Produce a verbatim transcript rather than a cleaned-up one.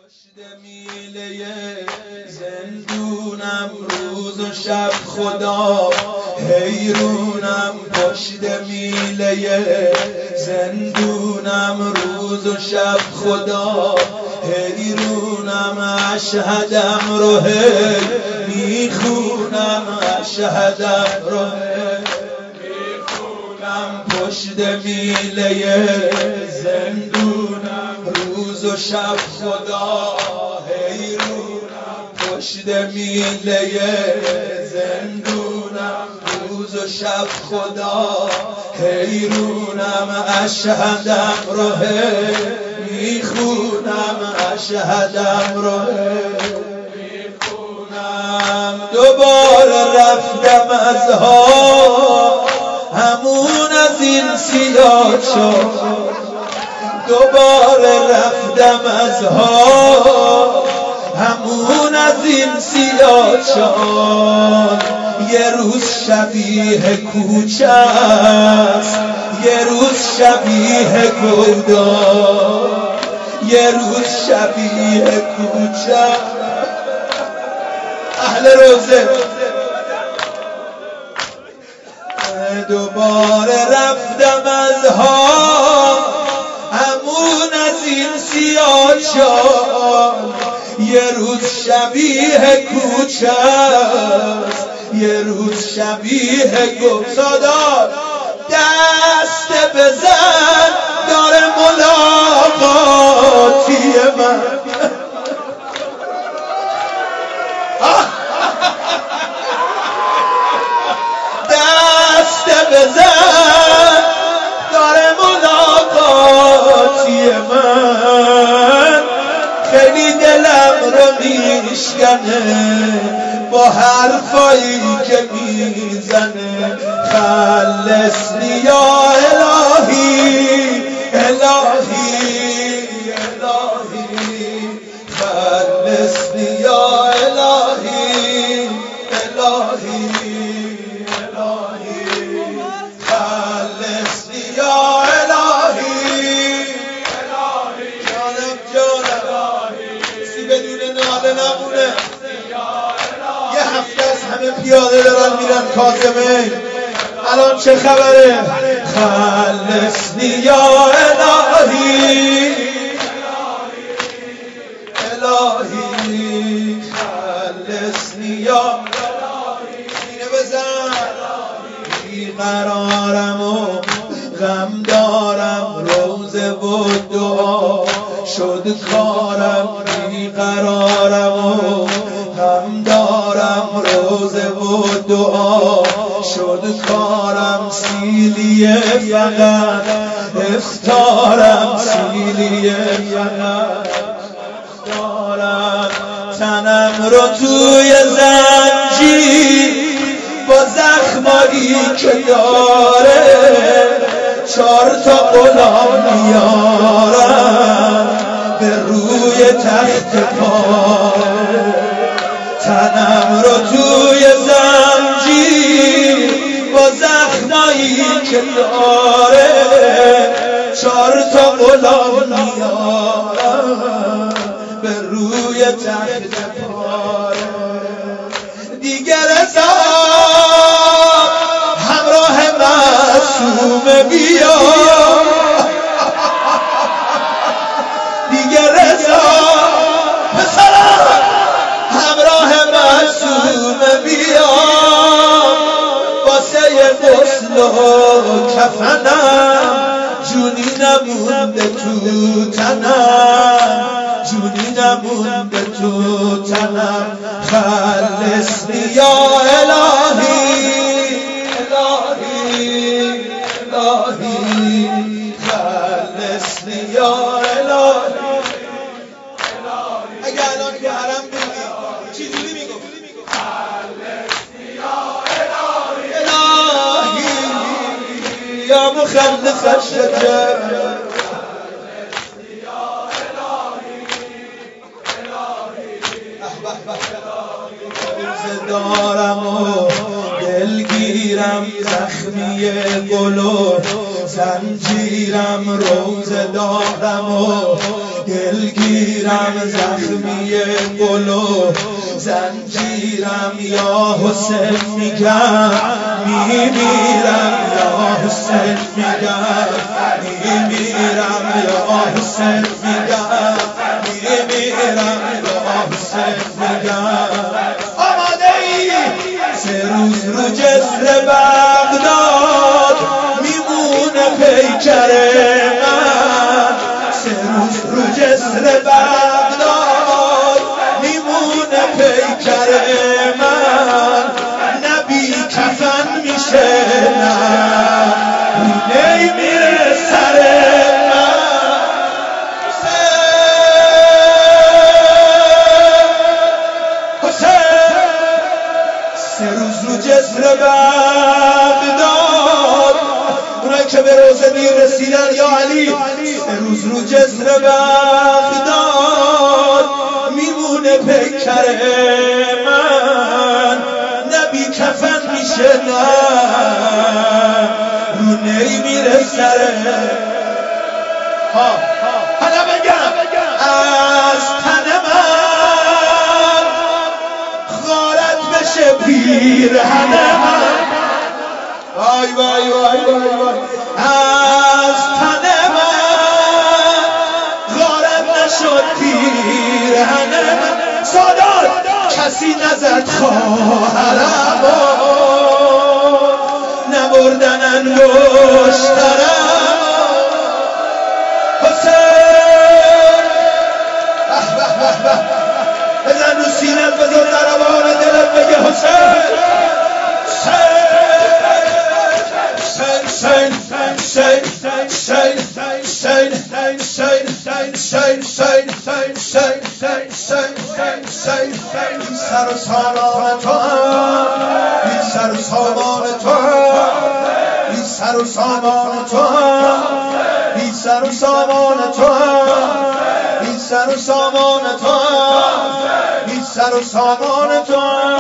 پشت میله زندونم روز و شب خدا حیرونم. پشت میله زندونم روز و شب خدا حیرونم. اشهدم رو هی میخونم، اشهدم رو هی میخونم. پشت میله زندونم روز و شب خدا حیرونم. پشت میله زندونم روز و شب خدا حیرونم. اشهدم رو هی میخونم، اشهدم رو میخونم. دوباره رفتم از ها همون از این سیاه شد. دوباره رفتم از ها همون از این سیاه شد. یه روز شبیه کوچه است، یه روز شبیه گودار، یه روز شبیه کوچه. اهل روزه دوباره رفتم از ها همون از این سیاه شد. یه روز شبیه کوچه است، یه روز شبیه گفتادار. دست بزن داره ملاقاتی من. دست بزن داره ملاقاتی من. خیلی دلم رو میشکنه با حرفایی که میزنه. خلصنی یا الهی الهی الهی. خلصنی یا الهی الهی الهی. خلصنی یا الهی الهی. جانم جانم کسی بدون ناله نمونه. یه هفته از همه پیاده دارن میرن کاظمه. الان چه خبره؟ خلصنی یا الهی الهی. خلصنی یا الهی. سینه بزن. بیقرارم و غم دارم، روزه و دعا شد کارم. بیقرارم و غم دارم، روزه و دعا شد کارم. سیلیه فقط اختارم، سیلیه فقط اختارم. تنم رو توی زنجیر با زخمایی که داره چار تا غلام میارم به روی تخت پا. تنم رو توی زنجیر با زخمایی که داره چار تا غلام میارم به روی تخت پاره. دیگر عذاب همراه معصومه بیا. دیگر عذاب پسرم همراه معصومه بیا. واسه غسل و کفنم جونی نمونده تو تنم، جونی نمونده تو تنم. خلصنی یا الهی الهی الهی. خلصنی یا الهی الهی. اگه الان که حرم بودی چی جوری میگفت؟ خلصنی یا الهی الهی یا مخلص الشجر. روزه دارم و دلگیرم، زخمی گل و زنجیرم. روزه دارم و دلگیرم زخمی قلو زنجیرم یا حسین میگم میمیرم یا حسین میگم میمیرم یا حسین میگم میمیرم یا حسین میگم آماده ای سه روز رو جسر بغداد میمونه پیکر من سه روز رو جسر بغداد میمونه پیکر من نبی کفن میشه نه نمیره سر من حسین سه روز رو جسر بغداد اونایی که به روزه دیر رسیدن یا علی سه روز رو جسر بغداد میمونه پیکر من نبی کفن میشه نه رو نمیره سر ها حالا بگم از تن من غارت بشه پیرهن من وای وای وای وای وای از تن من غارت نشد پیرهن من سادات کسی نزد خواهرم نبردن انگشترم حسین به به به بزن رو سینت بزن ضربان دلت بگه حسین سر و سامان تو این سر و سامان تو این سر و سامان تو این سر و سامان تو این سر و سامان تو این سر و سامان تو